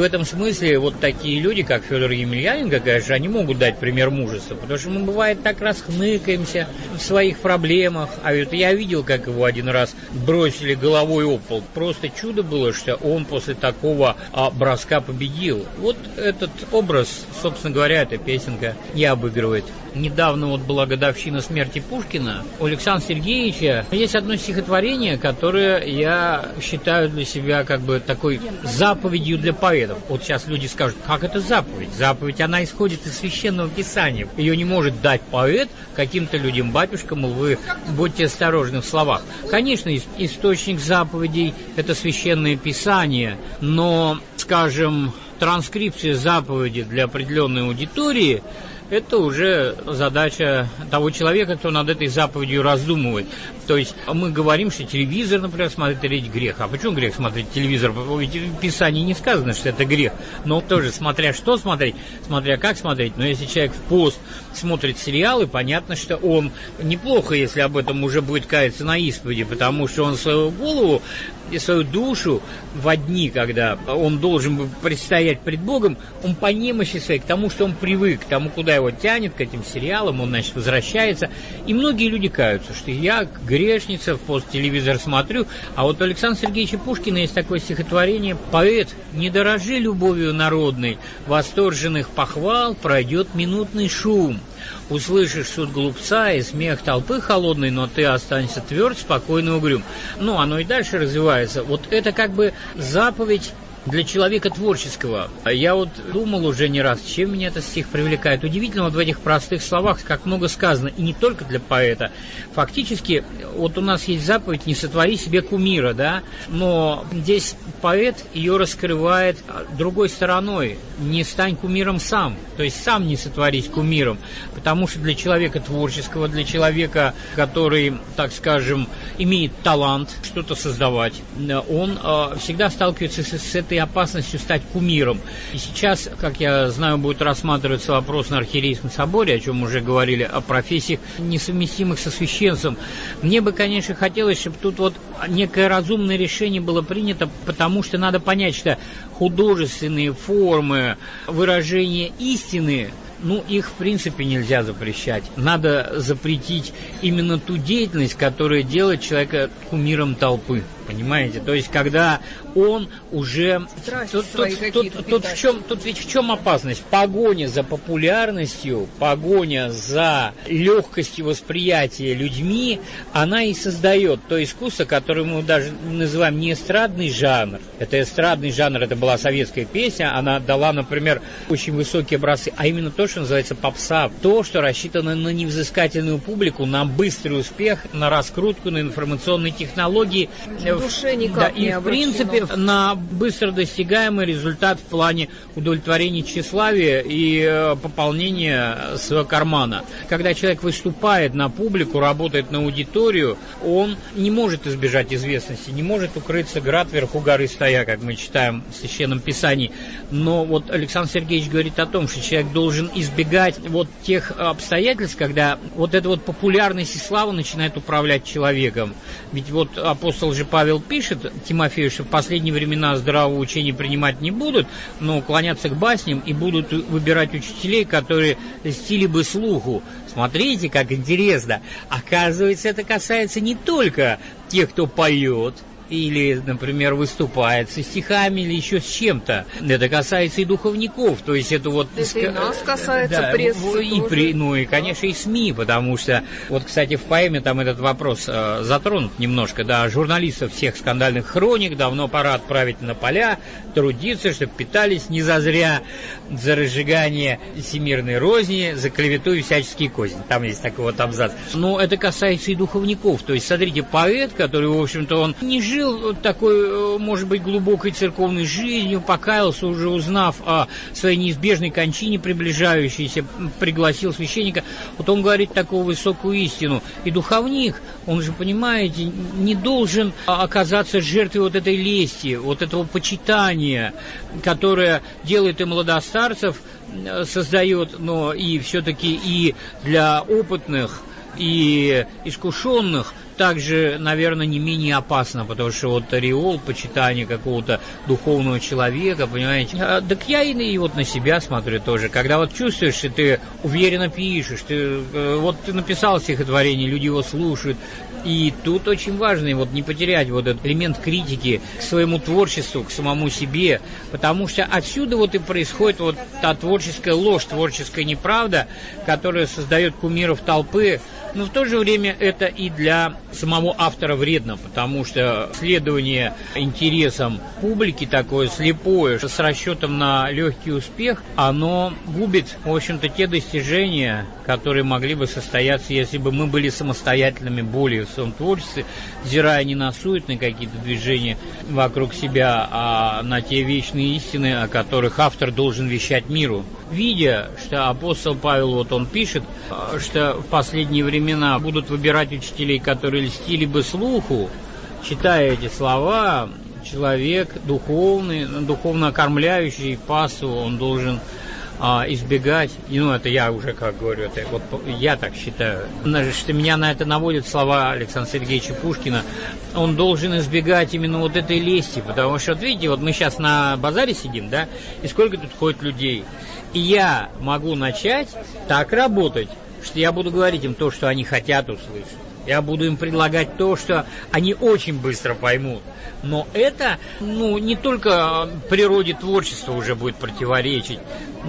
смысле вот такие люди, как Федор Емельяненко, конечно, они могут дать пример мужества, потому что мы, бывает, так расхныкаемся в своих проблемах, а вот я видел, как его один раз бросили головой об пол. Просто чудо было, что он после такого а, броска победил. Вот этот образ, собственно говоря, эта песенка и обыгрывает. Недавно вот была годовщина смерти Пушкина. У Александра Сергеевича есть одно стихотворение, которое я считаю для себя как бы такой заповедью для поэтов. Вот сейчас люди скажут, как это заповедь? Заповедь, она исходит из Священного Писания. Ее не может дать поэт каким-то людям, батюшка, мол, вы будьте осторожны в словах. Конечно, источник заповедей – это Священное Писание, но, скажем, транскрипция заповеди для определенной аудитории – это уже задача того человека, кто над этой заповедью раздумывает. То есть мы говорим, что телевизор, например, смотреть грех. А почему грех смотреть телевизор? Ведь в Писании не сказано, что это грех. Но тоже смотря что смотреть, смотря как смотреть. Но если человек в пост смотрит сериалы, понятно, что он неплохо, если об этом уже будет каяться на исповеди, потому что он свою голову и свою душу в дни, когда он должен предстоять пред Богом, он по немощи своей, к тому, что он привык, к тому, куда его тянет, к этим сериалам, он, значит, возвращается. И многие люди каются, что я грешница, в пост телевизор смотрю. А вот у Александра Сергеевича Пушкина есть такое стихотворение: «Поэт, не дорожи любовью народной, восторженных похвал пройдет минутный шум. Услышишь суд глупца и смех толпы холодной, но ты останься тверд, спокойно, угрюм». Ну, оно и дальше развивается. Вот это как бы заповедь для человека творческого. Я вот думал уже не раз, чем меня этот стих привлекает. Удивительно вот в этих простых словах, как много сказано, и не только для поэта. Фактически, вот у нас есть заповедь «не сотвори себе кумира», да, но здесь поэт ее раскрывает другой стороной: не стань кумиром сам, то есть сам не сотворись кумиром, потому что для человека творческого, для человека, который, так скажем, имеет талант что-то создавать, он э, всегда сталкивается с, с этой опасностью стать кумиром. И сейчас, как я знаю, будет рассматриваться вопрос на Архиерейском соборе, о чем уже говорили, о профессиях, несовместимых со священством. Мне бы, конечно, хотелось, чтобы тут вот некое разумное решение было принято, потому что надо понять, что художественные формы выражения истины, ну, их в принципе нельзя запрещать. Надо запретить именно ту деятельность, которая делает человека кумиром толпы. Понимаете? То есть, когда он уже... Тут, тут, тут, тут, в чем, тут ведь в чем опасность? Погоня за популярностью, погоня за легкостью восприятия людьми, она и создает то искусство, которое мы даже называем не эстрадный жанр. Это эстрадный жанр, это была советская песня, она дала, например, очень высокие образцы, а именно то, что называется попса, то, что рассчитано на невзыскательную публику, на быстрый успех, на раскрутку, на информационные технологии.
Душе никак
да,
не
и, в принципе, на быстро достигаемый результат в плане удовлетворения тщеславия и э, пополнения своего кармана. Когда человек выступает на публику, работает на аудиторию, он не может избежать известности, не может укрыться град вверху горы стоя, как мы читаем в Священном Писании. Но вот Александр Сергеевич говорит о том, что человек должен избегать вот тех обстоятельств, когда вот эта вот популярность и слава начинает управлять человеком. Ведь вот апостол же Павел пишет Тимофею, что в последние времена здравого учения принимать не будут, но уклоняться к басням и будут выбирать учителей, которые льстили бы слуху. Смотрите, как интересно. Оказывается, это касается не только тех, кто поет, или, например, выступает со стихами или еще с чем-то. Это касается и духовников, то есть это вот...
Это и нас касается,
да,
прессы
и при, ну и, конечно, и СМИ, потому что, вот, кстати, в поэме там этот вопрос э, затронут немножко, да, журналистов всех скандальных хроник давно пора отправить на поля, трудиться, чтобы питались не зазря, за разжигание всемирной розни, за клевету и всяческие козни. Там есть такой вот абзац. Но это касается и духовников, то есть, смотрите, поэт, который, в общем-то, он не жил такой, может быть, глубокой церковной жизнью, покаялся, уже узнав о своей неизбежной кончине приближающейся, пригласил священника. Вот он говорит такую высокую истину. И духовник, он же, понимаете, не должен оказаться жертвой вот этой лести, вот этого почитания, которое делает и младостарцев, создает, но и все-таки и для опытных, и искушенных также, наверное, не менее опасно, потому что вот ореол почитания какого-то духовного человека, понимаете. А, так я и, и вот на себя смотрю тоже. Когда вот чувствуешь, что ты уверенно пишешь, ты, вот ты написал стихотворение, люди его слушают. И тут очень важно вот не потерять вот этот элемент критики к своему творчеству, к самому себе, потому что отсюда вот и происходит вот та творческая ложь, творческая неправда, которая создает кумиров толпы, но в то же время это и для самого автора вредно, потому что следование интересам публики такое слепое, с расчетом на легкий успех, оно губит, в общем-то, те достижения, которые могли бы состояться, если бы мы были самостоятельными более в своем творчестве, взирая не на суетные какие-то движения вокруг себя, а на те вечные истины, о которых автор должен вещать миру. Видя, что апостол Павел, вот он пишет, что в последние времена будут выбирать учителей, которые льстили бы слуху, читая эти слова, человек духовный, духовно окормляющий паству, он должен а, избегать, и, ну это я уже как говорю, это вот я так считаю, что меня на это наводят слова Александра Сергеевича Пушкина, он должен избегать именно вот этой лести, потому что, вот видите, вот мы сейчас на базаре сидим, да, и сколько тут ходит людей, и я могу начать так работать, что я буду говорить им то, что они хотят услышать. Я буду им предлагать то, что они очень быстро поймут. Но это, ну, не только природе творчества уже будет противоречить,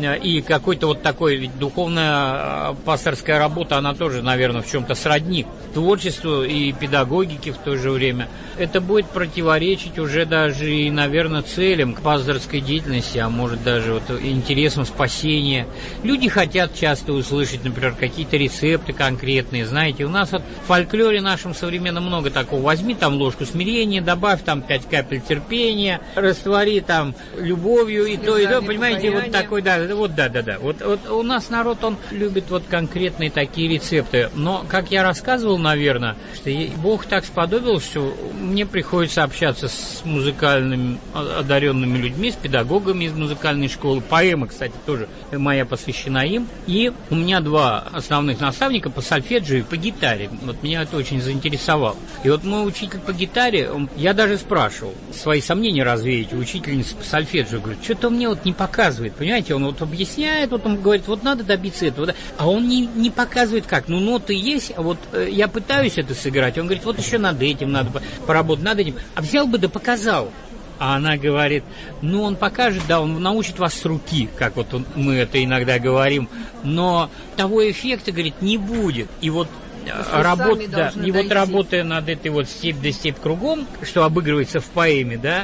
и какой-то вот такой, ведь духовная пасторская работа, она тоже, наверное, в чем-то сродни творчеству и педагогике в то же время. Это будет противоречить уже даже и, наверное, целям пасторской деятельности, а может даже вот интересам спасения. Люди хотят часто услышать, например, какие-то рецепты конкретные. Знаете, у нас вот в фольклоре нашем современном много такого. Возьми там ложку смирения, добавь там пять капель терпения, раствори там любовью и то, и то, понимаете, вот такой, да, вот, да, да, да. Вот, вот у нас народ, он любит вот конкретные такие рецепты. Но, как я рассказывал, наверное, что Бог так сподобил, что мне приходится общаться с музыкальными одаренными людьми, с педагогами из музыкальной школы. Поэма, кстати, тоже моя посвящена им. И у меня два основных наставника по сольфеджио и по гитаре. Вот меня это очень заинтересовало. И вот мой учитель по гитаре, он, я даже спрашивал, свои сомнения развеять у учительницы по сольфеджио, говорю, что-то мне вот не показывает, понимаете, он вот объясняет, вот он говорит, вот надо добиться этого, да? А он не, не показывает как, ну ноты есть, а вот э, я пытаюсь это сыграть, он говорит, вот еще над этим надо поработать, над этим, а взял бы да показал. А она говорит, ну он покажет, да, он научит вас с руки, как вот он, мы это иногда говорим, но того эффекта, говорит, не будет. И вот Работа, да, и вот работая над этой вот степь да степь кругом, что обыгрывается в поэме, да,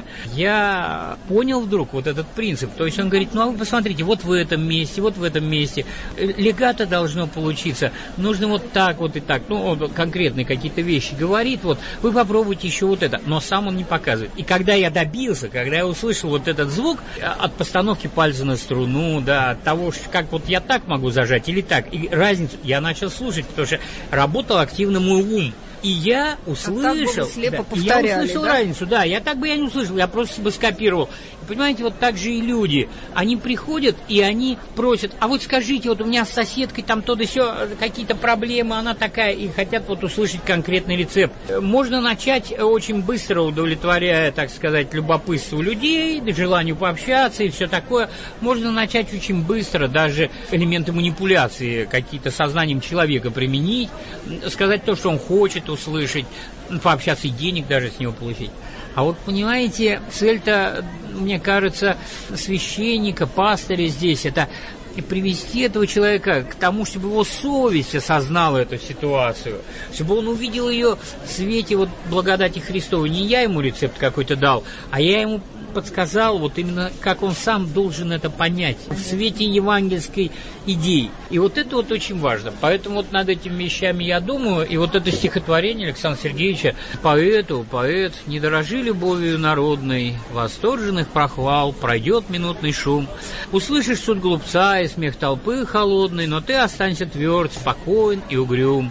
я понял вдруг вот этот принцип. То есть он говорит, ну а вы посмотрите, вот в этом месте, вот в этом месте легато должно получиться, нужно вот так вот и так, ну он конкретные какие-то вещи говорит, вот вы попробуйте еще вот это, но сам он не показывает. И когда я добился, когда я услышал вот этот звук от постановки пальца на струну, да, от того, как вот я так могу зажать или так, и разницу я начал слушать, потому что работал активно мой ум. И я услышал,
слепо
да, я услышал да? разницу, да, я так бы я не услышал, я просто бы скопировал. И, понимаете, вот так же и люди, они приходят и они просят, а вот скажите, вот у меня с соседкой там то да сё, какие-то проблемы, она такая, и хотят вот услышать конкретный рецепт. Можно начать очень быстро, удовлетворяя, так сказать, любопытству людей, желанию пообщаться и все такое, можно начать очень быстро, даже элементы манипуляции, какие-то сознанием человека применить, сказать то, что он хочет услышать, пообщаться и денег даже с него получить. А вот, понимаете, цель-то, мне кажется, священника, пастыря здесь, это привести этого человека к тому, чтобы его совесть осознала эту ситуацию, чтобы он увидел ее в свете вот благодати Христовой. Не я ему рецепт какой-то дал, а я ему подсказал, вот именно как он сам должен это понять в свете евангельской идеи. И вот это вот очень важно. Поэтому вот над этими вещами я думаю, и вот это стихотворение Александра Сергеевича, поэту, поэт, не дорожи любовью народной, восторженных прохвал, пройдет минутный шум. Услышишь суд глупца и смех толпы холодный, но ты останься тверд, спокоен и угрюм.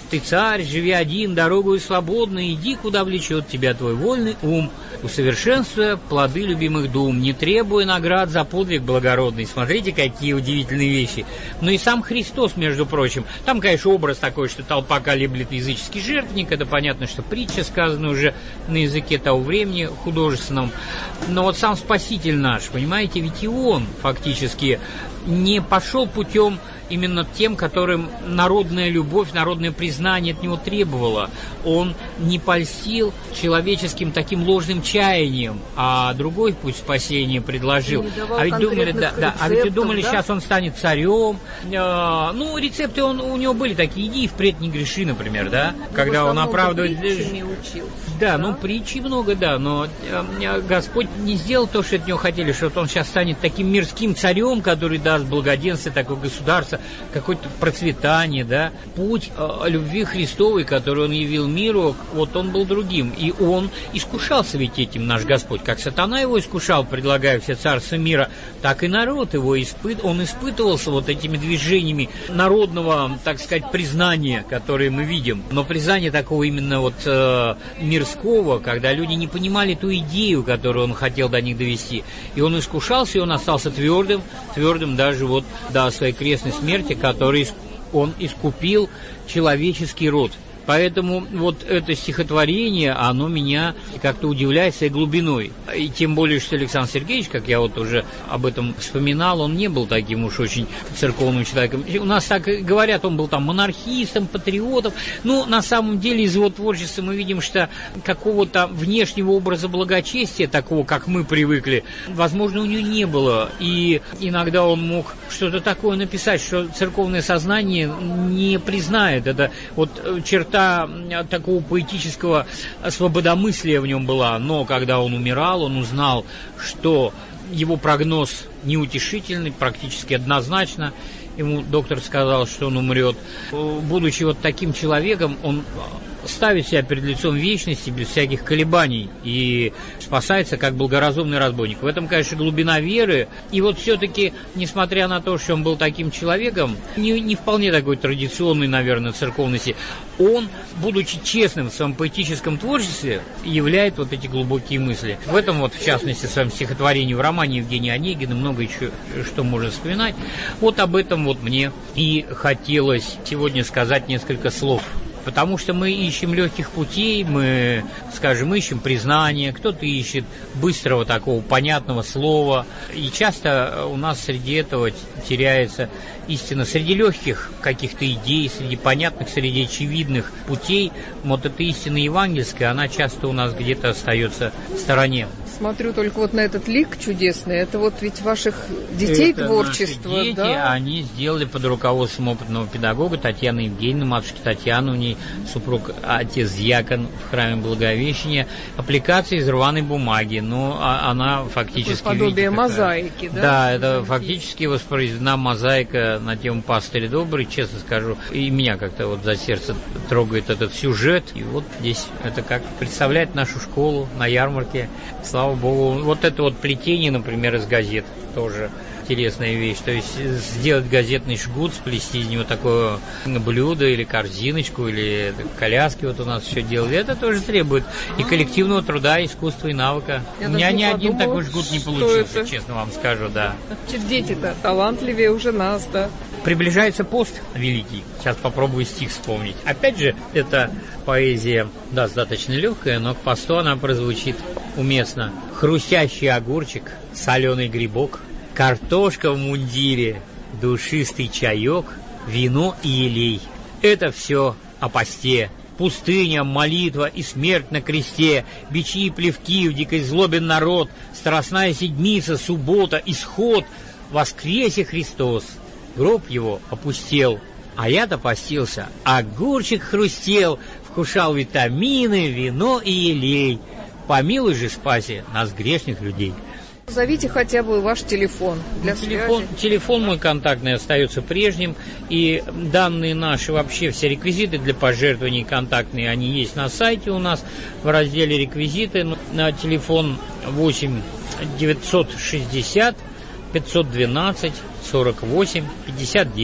Ты царь, живи один, дорогою свободной, иди, куда влечет тебя твой вольный ум, усовершенствуя плоды любимых дум, не требуя наград за подвиг благородный. Смотрите, какие удивительные вещи. Ну и сам Христос, между прочим. Там, конечно, образ такой, что толпа колеблет языческий жертвенник. Это понятно, что притча сказана уже на языке того времени художественном. Но вот сам Спаситель наш, понимаете, ведь и он фактически не пошел путем именно тем, которым народная любовь, народное признание от него требовало. Он не польстил человеческим таким ложным чаянием, а другой путь спасения предложил. А ведь думали, да, да, а ведь думали, да? Сейчас он станет царем. Э, ну, рецепты он, у него были такие: иди и впредь не греши, например, да, ну, когда он оправдывает. Да, да, ну притчи много, да, но э, Господь не сделал то, что от него хотели, что вот он сейчас станет таким мирским царем, который даст благоденствие, такое государство, какое-то процветание, да. Путь э, любви Христовой, который он явил миру, вот он был другим. И он искушался ведь этим, наш Господь. Как сатана его искушал, предлагая все царства мира, так и народ его испыт... он испытывался вот этими движениями народного, так сказать, признания, которые мы видим. Но признание такого именно вот э, мирского, когда люди не понимали ту идею, которую он хотел до них довести. И он искушался, и он остался твердым, твердым даже вот до своей крестной смерти, который он искупил человеческий род. Поэтому вот это стихотворение, оно меня как-то удивляет своей глубиной. И тем более, что Александр Сергеевич, как я вот уже об этом вспоминал, он не был таким уж очень церковным человеком. У нас так говорят, он был там монархистом, патриотом. Ну, на самом деле, из его творчества мы видим, что какого-то внешнего образа благочестия, такого, как мы привыкли, возможно, у него не было. И иногда он мог что-то такое написать, что церковное сознание не признает. Это вот черта такого поэтического свободомыслия в нем была, но когда он умирал, он узнал, что его прогноз неутешительный, практически однозначно. Ему доктор сказал, что он умрет. Будучи вот таким человеком, он ставит себя перед лицом вечности без всяких колебаний и спасается как благоразумный разбойник. В этом, конечно, глубина веры. И вот все-таки, несмотря на то, что он был таким человеком, не, не вполне такой традиционной, наверное, церковности, он, будучи честным в своем поэтическом творчестве, являет вот эти глубокие мысли. В этом вот, в частности, в своем стихотворении, в романе Евгения Онегина, много еще что можно вспоминать. Вот об этом вот мне и хотелось сегодня сказать несколько слов. Потому что мы ищем легких путей, мы, скажем, ищем признания, кто-то ищет быстрого такого понятного слова. И часто у нас среди этого теряется истина. Среди легких каких-то идей, среди понятных, среди очевидных путей, вот эта истина евангельская, она часто у нас где-то остается в стороне.
Смотрю только вот на этот лик чудесный. Это вот ведь ваших детей
это
творчество,
наши дети,
да?
Они сделали под руководством опытного педагога Татьяны Евгеньевны, матушки Татьяны, у ней супруг отец-дьякон в храме Благовещения, аппликации из рваной бумаги. Но она фактически...
Такое подобие
видите,
мозаики, да?
Да, это фактически воспроизведена мозаика на тему «Пастырь добрый», честно скажу. И меня как-то вот за сердце трогает этот сюжет. И вот здесь это как представляет нашу школу на ярмарке. Слава Богу. Вот это вот плетение, например, из газет тоже интересная вещь. То есть сделать газетный жгут, сплести из него такое блюдо или корзиночку, или коляски вот у нас все делали. Это тоже требует и коллективного труда, искусства, и навыка.
Я
у меня ни
подумала,
один такой жгут не получился,
это?
честно вам скажу, да.
Дети-то талантливее уже нас, да.
Приближается пост великий. Сейчас попробую стих вспомнить. Опять же, это поэзия достаточно легкая, но к посту она прозвучит уместно. Хрустящий огурчик, соленый грибок, картошка в мундире, душистый чаек, вино и елей. Это все о посте. Пустыня, молитва и смерть на кресте, бичи и плевки, в дикой злобе народ, страстная седмица, суббота, исход. Воскресе Христос. Гроб его опустел, а я-то постился. Огурчик хрустел, вкушал витамины, вино и елей. Помилуй же, спаси нас, грешных людей.
Зовите хотя бы ваш телефон для
телефон,
связи.
Телефон мой контактный остается прежним, и данные наши, вообще все реквизиты для пожертвований контактные, они есть на сайте у нас в разделе реквизиты. На телефон восемь девятьсот шестьдесят пятьсот двенадцать сорок восемь пятьдесят девять.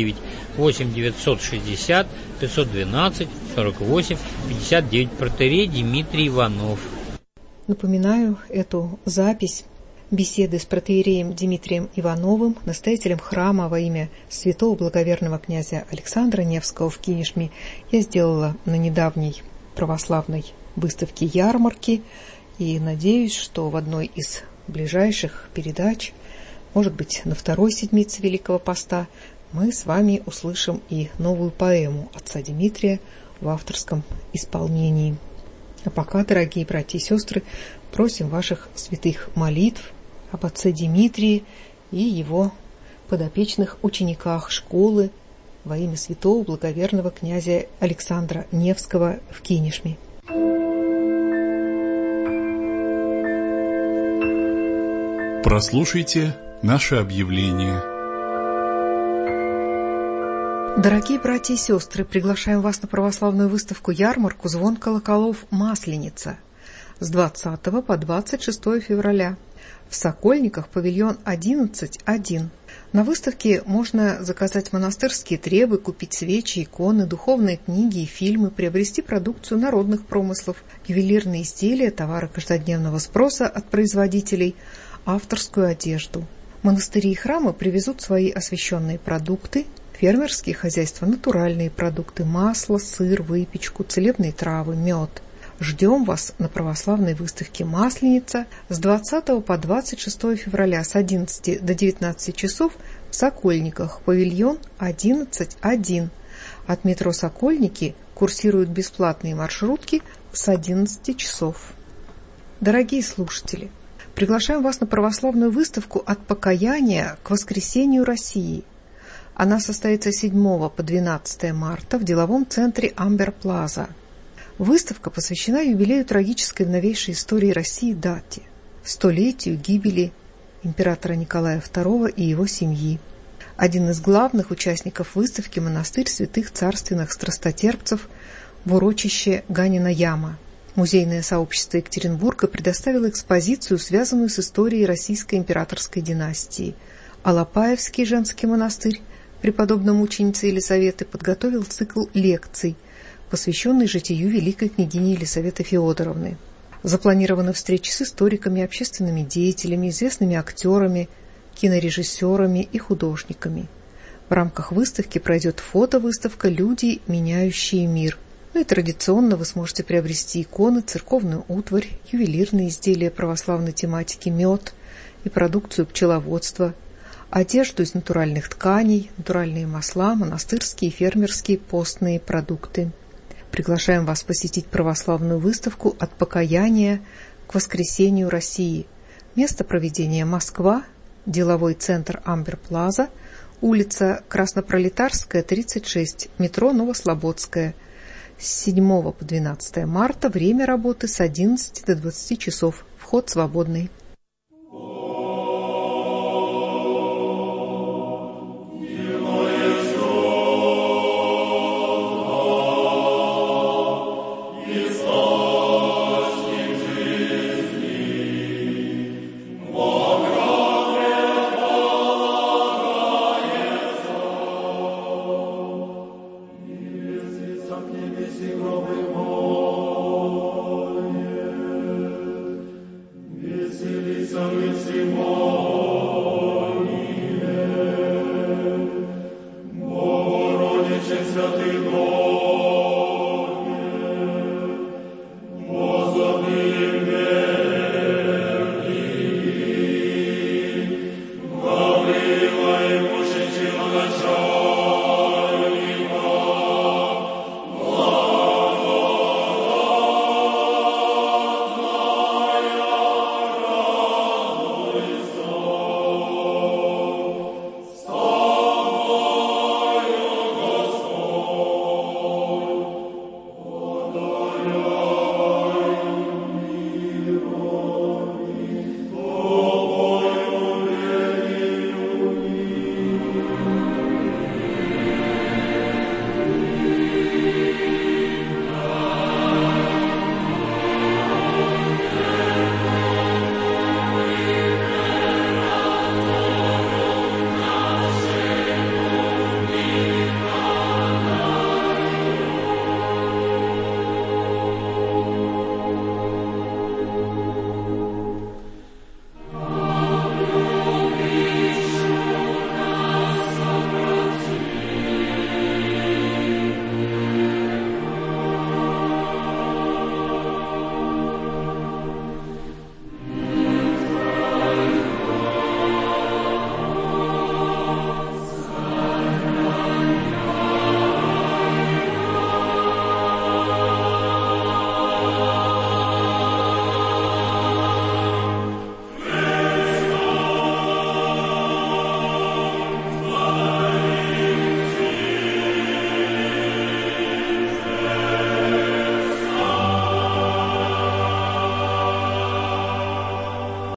восемь девятьсот шестьдесят пятьсот двенадцать сорок восемь пятьдесят девять. Протоиерей Дмитрий Иванов.
Напоминаю эту запись беседы с протоиереем Дмитрием Ивановым, настоятелем храма во имя святого благоверного князя Александра Невского в Кинешме, я сделала на недавней православной выставке ярмарки, и надеюсь, что в одной из ближайших передач, может быть, на второй седмице Великого Поста, мы с вами услышим и новую поэму отца Дмитрия в авторском исполнении. А пока, дорогие братья и сестры, просим ваших святых молитв об отце Дмитрии и его подопечных учениках школы во имя святого благоверного князя Александра Невского в Кинешме.
Прослушайте наше объявление.
Дорогие братья и сестры, приглашаем вас на православную выставку-ярмарку «Звон колоколов. Масленица» с двадцатого по двадцать шестое февраля в Сокольниках, павильон одиннадцать один. На выставке можно заказать монастырские требы, купить свечи, иконы, духовные книги и фильмы, приобрести продукцию народных промыслов, ювелирные изделия, товары каждодневного спроса от производителей, авторскую одежду. Монастыри и храмы привезут свои освященные продукты, фермерские хозяйства – натуральные продукты, масло, сыр, выпечку, целебные травы, мед. Ждем вас на православной выставке «Масленица» с двадцатого по двадцать шестое февраля с одиннадцати до девятнадцати часов в Сокольниках, павильон одиннадцать один. От метро «Сокольники» курсируют бесплатные маршрутки с одиннадцати часов. Дорогие слушатели, приглашаем вас на православную выставку «От покаяния к воскресению России». Она состоится с седьмого по двенадцатое марта в деловом центре «Амбер Плаза». Выставка посвящена юбилею трагической в новейшей истории России дате – столетию гибели императора Николая второго и его семьи. Один из главных участников выставки – монастырь святых царственных страстотерпцев в урочище Ганина Яма. Музейное сообщество Екатеринбурга предоставило экспозицию, связанную с историей российской императорской династии. Алапаевский женский монастырь преподобной мученицы Елисаветы подготовил цикл лекций, посвященный житию великой княгини Елисаветы Феодоровны. Запланированы встречи с историками, общественными деятелями, известными актерами, кинорежиссерами и художниками. В рамках выставки пройдет фотовыставка «Люди, меняющие мир». Ну и традиционно вы сможете приобрести иконы, церковную утварь, ювелирные изделия православной тематики, мед и продукцию пчеловодства, одежду из натуральных тканей, натуральные масла, монастырские и фермерские постные продукты. Приглашаем вас посетить православную выставку «От покаяния к воскресению России». Место проведения – Москва, деловой центр «Амбер Плаза», улица Краснопролетарская, тридцать шесть, метро Новослободская. С седьмого по двенадцатое марта, время работы с одиннадцати до двадцати часов, вход свободный.
Небеси гробы